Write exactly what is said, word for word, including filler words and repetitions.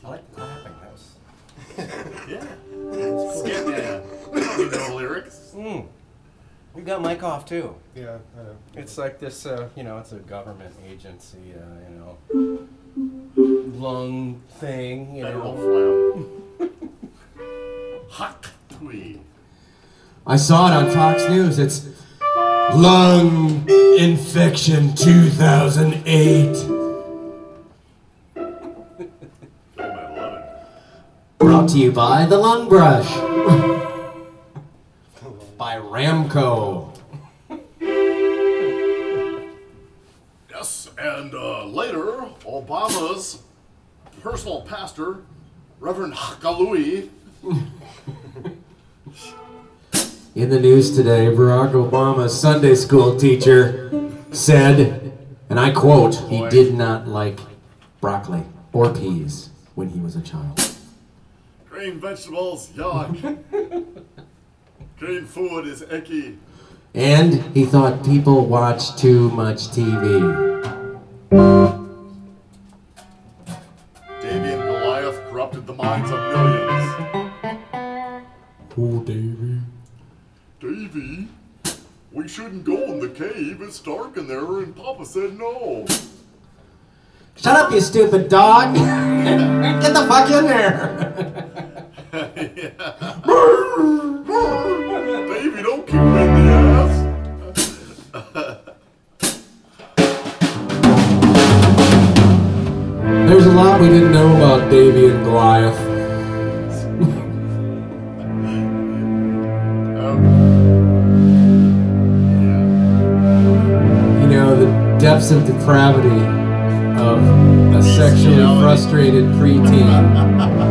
I like the clapping. That was... Yeah. Skip, yeah. You know the lyrics. Mm. You got Mike off too. Yeah, I know. It's like this, uh, you know, it's a government agency, uh, you know, lung thing, you Federal know. phlegm. Hot tweed. I saw it on Fox News. It's lung infection two thousand eight. Brought to you by the Lung Brush. By Ramco. Yes, and uh, later, Obama's personal pastor, Reverend Hakaloui. In the news today, Barack Obama's Sunday school teacher said, and I quote, he did not like broccoli or peas when he was a child. Green vegetables, yuck. Green food is icky. And he thought people watch too much T V. Davy and Goliath corrupted the minds of millions. Oh, Davy. Davy, we shouldn't go in the cave. It's dark in there, and Papa said no. Shut up, you stupid dog! Get the fuck in there! Davy, don't kick me in the ass. There's a lot we didn't know about Davy and Goliath. You know, the depths of depravity of a sexually frustrated preteen